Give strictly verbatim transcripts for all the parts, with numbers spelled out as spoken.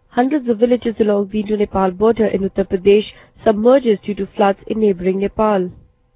Hundreds of villages along the Indo-Nepal border in Uttar Pradesh submerged due to floods in neighbouring Nepal.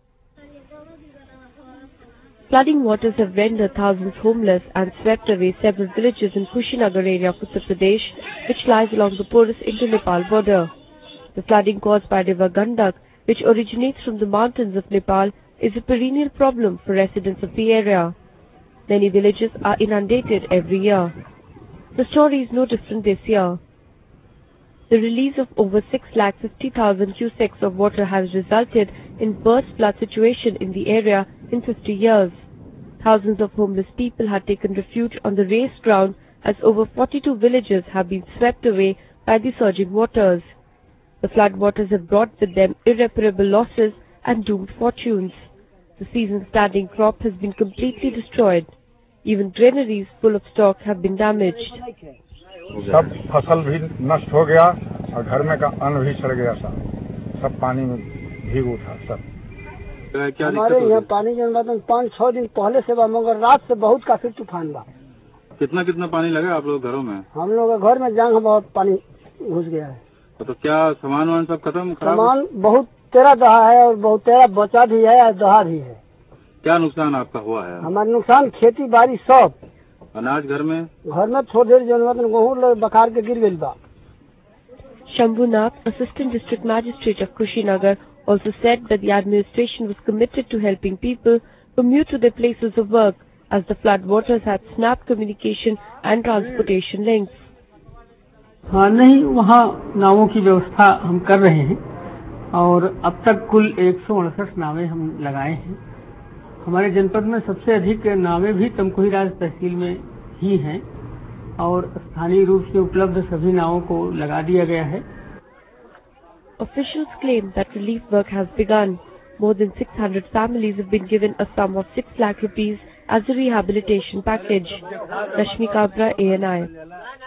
Flooding waters have rendered thousands homeless and swept away several villages in Kushinagar area of Uttar Pradesh, which lies along the porous Indo-Nepal border. The flooding caused by river Gandak, which originates from the mountains of Nepal, is a perennial problem for residents of the area. Many villages are inundated every year. The story is no different this year. The release of over six lakh fifty thousand cusecs of water has resulted in burst flood situation in the area in fifty years. Thousands of homeless people had taken refuge on the raised ground as over forty-two villages have been swept away by the surging waters. The flood waters have brought with them irreparable losses and doomed fortunes. The season's standing crop has been completely destroyed. Even granaries full of stock have been damaged. सब फसल भी नष्ट हो गया और घर में का अन्न भी सड़ गया सब सब पानी में भीग उठा सब। हमारे यहाँ पानी जन पाँच छह दिन पहले से बा मगर रात से बहुत काफी तूफान बा। कितना कितना पानी लगा आप लोग घरों में? हम लोग घर में जांग बहुत पानी घुस गया है। तो क्या सामान वान सब खत्म? सामान बहुत तेरह दहा है और बहुत तेरह बचा भी है और दहा भी है। क्या नुकसान आपका हुआ है? हमारा नुकसान खेती बाड़ी सब। अनाज घर में? घर में थोड़ी देर जनवत गेहूँ बकार के गिर गई बा। Shambhunath, Assistant District Magistrate of Kushinagar, also said that the administration was committed to helping people commute to their places of work as the flood waters had snapped communication and transportation links. हाँ नहीं, वहाँ नावों की व्यवस्था हम कर रहे हैं और अब तक कुल एक सौ अड़सठ नावें हम लगाए हैं। हमारे जनपद में सबसे अधिक नावें भी तमकुहीराज तहसील में ही हैं और स्थानीय रूप से उपलब्ध सभी नावों को लगा दिया गया है। Officials claim that relief work has begun. More than six hundred families have been given a sum of six lakh rupees as a rehabilitation package. Rashmi Kabra, A N I.